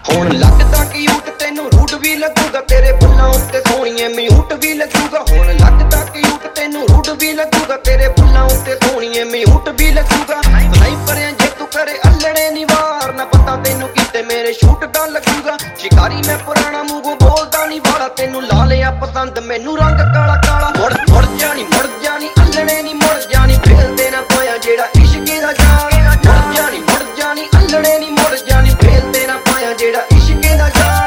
ਹੁਣ ਲੱਗਦਾ ਕਿਊਟ ਤੈਨੂੰ ਰੂਟ ਵੀ ਲੱਗੂਗਾ, ਤੇਰੇ ਬੁੱਲਾਂ ਉੱਤੇ ਸੋਹਣੀਏ ਮਿਊਟ ਵੀ ਲੱਗੂਗਾ। ਹੁਣ ਲੱਗਦਾ ਕਿਊਟ ਤੈਨੂੰ ਰੂਟ ਵੀ ਲੱਗੂਗਾ, ਤੇਰੇ ਬੁੱਲਾਂ ਉੱਤੇ ਸੋਹਣੀਏ ਮਿਊਟ ਵੀ ਲੱਗੂਗਾ। ਨਹੀਂ ਪਰਿਆ ਜੇ ਤੂੰ ਕਰੇ ਅਲੜੇ ਨੀ ਵਾਰ, ਨਾ ਪਤਾ ਤੈਨੂੰ ਕਿਤੇ ਮੇਰੇ ਸ਼ੂਟ ਦਾ ਲੱਗੂਗਾ। ਸ਼ਿਕਾਰੀ ਮੈਂ ਪੁਰਾਣਾ ਮੂੰਹੋਂ ਬੋਲਦਾ ਨੀ ਵਾਲਾ, ਤੈਨੂੰ ਲਾ ਲਿਆ ਪਸੰਦ ਮੈਨੂੰ ਰੰਗ ਕਾਲਾ ਕਾਲਾ। ਮੁੜ ਮੁੜ ਜਾਣੀ ਅਲੜੇ ਨੀ ਮੁੜ ਜਾਣੀ, ਫੇਲ ਦੇਣਾ ਪਾਇਆ ਜਿਹੜਾ ਇਸ਼ਕੇ ਦਾ ਜਾਲ। ਮੁੜ ਜਾਣੀ ਅਲੜੇ ਨੀ ਮੁੜ ਜਾਣੀ, ਫੇਲ ਦੇਣਾ ਪਾਇਆ ਜਿਹੜਾ ਇਸ਼ਕੇ ਦਾ ਜਾਲ।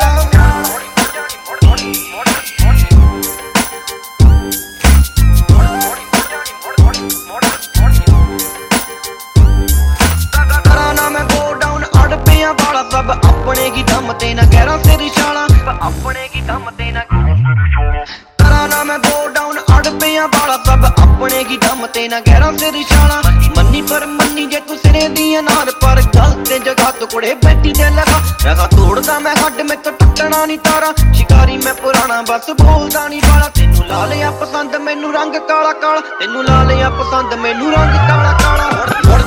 ਕਰਾਂ ਨਾ ਮੈਂ ਗੋ ਡਾਊਨ ਅੜ ਪਿਆ ਵਾਲਾ, ਸਭ ਆਪਣੇ ਕੀ ਦਮ ਤੇ ਨਾ ਗਹਿਰਾ ਸਿਰ ਛਾਲਾ, ਆਪਣੇ ਕੀ ਦਮ ਤੇ ਨਾ। ਕਰਾਂ ਨਾ ਮੈਂ ਗੋ ਡਾਊਨ ਅੜ ਪਿਆ ਵਾਲਾ, ਸਭ ਆਪਣੇ ਕੀ ਦਮ ਤੇ ਨਾ ਗਹਿਰਾ ਸਿਰ ਛਾਲਾ। ਮੰਨੀ ਪਰ ਮੰਨੀ ਜੇ ਤੂੰ ਸਿਰੇ ਦੀ ਅਨਾਰ, ਪਰ ਗਲ ਤੇ ਜਗਾ ਟੁਕੜੇ ਬੈਠੀ ਤੇ ਲਗਾ ਤੋੜਦਾ ਮੈਂ ਹੱਡ ਮੈਥੋਂ ਟੁੱਟਣਾ ਨੀ ਤਾਰਾ। ਸ਼ਿਕਾਰੀ ਮੈਂ ਪੁਰਾਣਾ ਬਸ ਬੋਲਦਾ ਨੀ ਵਾਲਾ, ਤੈਨੂੰ ਲਾ ਲਿਆ ਪਸੰਦ ਮੈਨੂੰ ਰੰਗ ਕਾਲਾ ਕਾਲਾ, ਤੈਨੂੰ ਲਾ ਲਿਆ ਪਸੰਦ ਮੈਨੂੰ ਰੰਗ ਕਾਲਾ ਕਾਲਾ।